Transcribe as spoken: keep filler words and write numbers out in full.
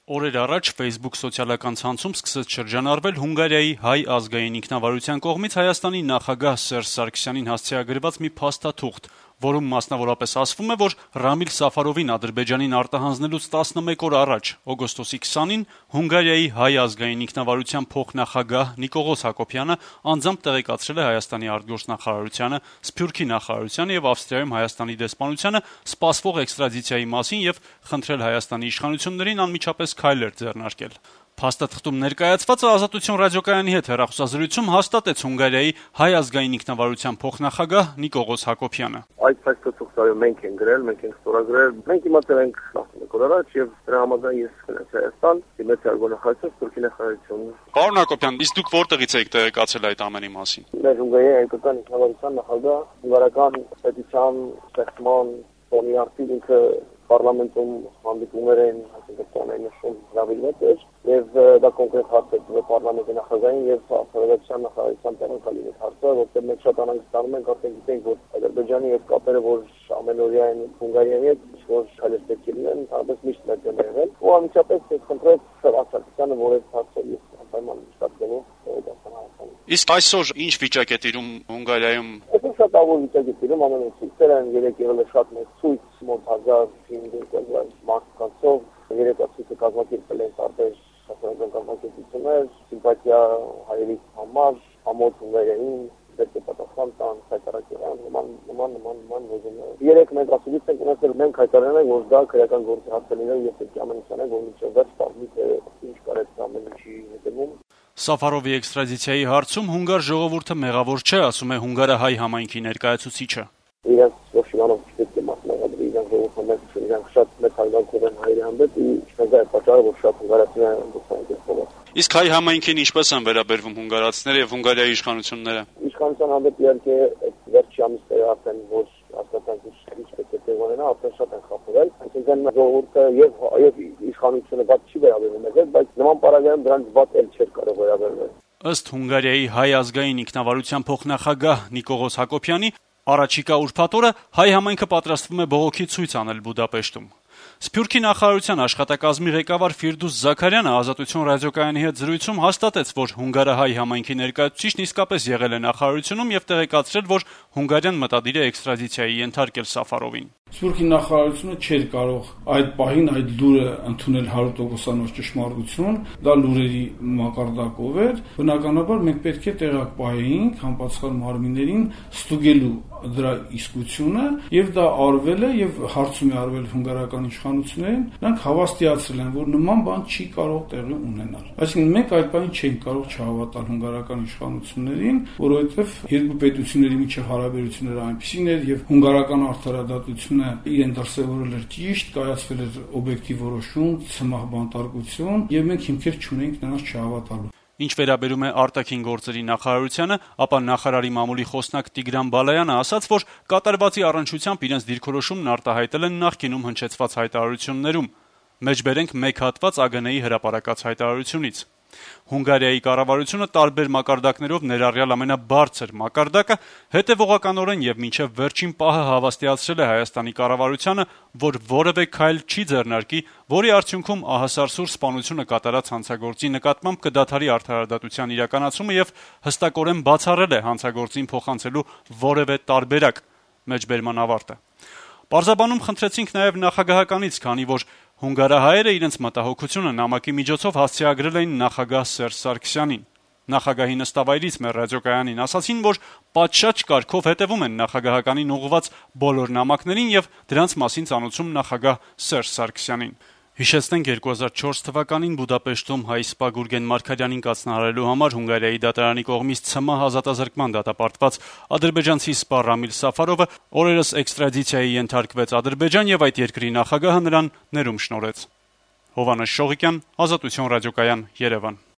Օրեր առաջ Facebook սոցիալական ցանցում սկսեց շրջանառվել Հունգարիայի հայ ազգային ինքնավարության կողմից Հայաստանի նախագահ Սերժ Սարգսյանին հասցեագրված մի փաստաթուղթ, որում մասնավորապես ասվում է, որ Ռամիլ Սաֆարովին Ադրբեջանին արտահանձնելուց տասնմեկ օր առաջ, օգոստոսի քսանին, Հունգարիայի հայ ազգային ինքնավարության փոխնախագահ Նիկողոս Հակոբյանը անձամբ տեղեկացրել է Հայաստանի արտգործնախարարությանը, Սփյուռքի նախարարությանը եւ Ավստրիայում Հայաստանի դեսպանությանը սպասվող էքստրադիցիայի մասին եւ խնդրել Հայաստանի իշխանություններին անմիջապես քայլեր ձեռնարկել։ Փաստաթղթում ներկայացվածը Ազատություն ռադիոկայանի հետ հեռախոսազրույցում հաստատեց Հունգարիայի հայ ազգային ինքնավարության փոխնախագահ Նիկողոս Հակոբյանը։ Այդ փաստաթղթը մենք ենք գրել, մենք ենք ստորագրել, մենք իմացել ենք տասնմեկ օր առաջ եւ դրա համաձայն ես գնացի Հայաստան, դիմեցի արտգործնախարարություն, Սփյուռքի նախարարություն։ Պարոն Հակոբյան, իսկ դուք որտեղից եք տեղեկացել այդ ամենի մասին։ Մեր Հունգարիայի հայկական ինքնավարության նախագահ, հունգարական պետության ստեղծման տոնի արդի ինքը Parlamentum հանդիպումներ են, այսինքն տոնային նշում հրավիրված էր եւ դա կոնկրետ հարց է parlamenti նախագահին եւ Արտադրության նախարարության տեղակալին այդ հարցը, որտեղ մենք շատ անհանգստանում ենք, արդեն գիտենք, որ Ադրբեջանի եւ կապերը, որ ամենօրյա են Հունգարիայի հետ, որ քայլեր պետք է լինեն, հանդես միշտ մեծ են եղել։ Ու անմիջապես ես խնդրեց Սարգսյանը, որ այդ հարցը ես անպայման շտապելով դասանալու։ Իսկ այսօր ինչ վիճակ է տիրում Հունգարիայում։ Այսօր շատ ավոր վիճակ է տիրում, ամենից ցույցեր են, երեք եղել է շատ մեծ ցույց, մոտ հազար հինգ մարդկանցով, երեք ցույցը կազմակերպել են տարբեր հասարակական կազմակերպություններ, սիմպաթիա հայերի համար, ամոթ Հունգարիային, պետք է պատասխան տան, հայտարարության, նման, նման, նման, նման ոզումներ։ Երեք մենք ասուլից ենք ունեցել, մենք հայտարարել ենք, որ դա քրեական գործի հարց է լինել, եւ պետք է ամեն ինչ անենք, որ մինչեւ վերջ տալի թե ինչ կարեց ամեն ինչի հետևում։ Սաֆարովի էքստրադիցիայի հարցում հունգար ժողովուրդը մեղավոր չէ, ասում է հունգարահայ համայնքի ներկայացուցիչը։ Իրենց ոչ իմանով չպետք է մասնագետի իրենց ժողովուրդը մեծ չէ, իրենք շատ մեծ հայրենիք են հայերի հանդեպ, ու դա է պատճառը, որ շատ հունգարացիներ են դուսանքել։ Իսկ հայ համայնքին ինչպես են վերաբերվում հունգարացիները եւ Հունգարիայի իշխանությունները։ Իշխանության հանդեպ իհարկե վերջի ամիսները արդեն որ հասկացանք ինչ պետք է տեղ ունենա, արդեն շատ են խափվել, այսինքն ժողովուրդը եւ եւ իշխանությունը ված չի վերաբերվում մեզ, բայց նման պարագայում դրանց ված էլ չէր կարող վերաբերվել։ Ըստ Հունգարիայի հայ ազգային ինքնավարության փոխնախագահ Նիկողոս Հակոբյանի, առաջիկա ուրբաթ օրը հայ համայնքը պատրաստվում է բողոքի ցույց անել Բուդապեշտում։ Սփյուռքի նախարարության աշխատակազմի ղեկավար Ֆիրդուս Զաքարյանը Ազատություն ռադիոկայանի հետ զրույցում հաստատեց, որ հունգարահայ համայնքի ներկայացուցիչն իսկապես եղել է նախարարությունում եւ տեղեկացրել, որ Հունգարիան մտադիր է էքստրադիցիայի ենթարկել Սաֆարովին։ Սփյուռքի նախարարությունը չէր կարող այդ պահին այդ լուրը ընդունել հարյուր տոկոսանոց ճշմարտություն, դա լուրերի մակարդակով էր։ Բնականաբար մենք պետք է տեղակ պահեինք համապատասխան մարմիններին ստուգելու դրա իսկությունը եւ դա արվել է եւ հարցում է արվել հունգարական իշխանություններին, նրանք հավաստիացրել են, որ նման բան չի կարող տեղի ունենալ։ Այսինքն մենք այդ բանին չենք կարող չհավատալ հունգարական իշխանություններին, որովհետեւ երկու պետությունների միջև հարաբերությունները այնպիսին էր եւ հունգարական արդարադատությունը իրեն դրսևորել էր ճիշտ, կայացվել էր օբյեկտիվ որոշում, ցմահ բանտարկություն եւ մենք հիմքեր չունենք նրանց չհավատալու։ Ինչ վերաբերում է արտաքին գործերի նախարարությանը, ապա նախարարի մամուլի խոսնակ Տիգրան Բալայանը ասաց, որ կատարվածի առնչությամբ իրենց դիրքորոշումն արտահայտել են նախկինում հնչեցված հայտարարություններում։ Մեջբերենք մեկ հատված ԱԳՆ-ի հրապարակած հայտարարությունից։ Հունգարիայի կառավարությունը տարբեր մակարդակներով ներառյալ ամենաբարձր մակարդակը հետևողականորեն եւ մինչեւ վերջին պահը հավաստիացրել է Հայաստանի կառավարությանը, որ որևէ քայլ չի ձեռնարկի, որի արդյունքում ահասարսուր սպանությունը կատարած հանցագործի նկատմամբ կդադարի արդարադատության իրականացումը եւ հստակորեն բացառել է հանցագործին փոխանցելու որևէ տարբերակ։ Մեջբերման ավարտը։ Պարզաբանում խնդրեցինք նաեւ նախագահականից, քանի որ հունգարահայերը իրենց մտահոգությունը նամակի միջոցով հասցեագրել էին նախագահ Սերժ Սարգսյանին։ Նախագահի նստավայրից մեր ռադիոկայանին ասացին, որ պատշաճ կարգով հետևում են նախագահականին ուղղված բոլոր նամակներին եւ դրանց մասին ծանոթում նախագահ Սերժ Սարգսյանին։ Հիշեցնենք երկու հազար չորս թվականին Բուդապեշտում հայ սպա Գուրգեն Մարգարյանին կացնահարելու համար Հունգարիայի դատարանի կողմից ցմահ ազատազրկման դատապարտված ադրբեջանցի սպա Ռամիլ Սաֆարովը օրերս էքստրադիցիայի ենթարկվեց Ադրբեջան եւ այդ երկրի նախագահը նրան ներում շնորհեց։ Հովհաննես Շողիկյան, Ազատություն ռադիոկայան, Երևան։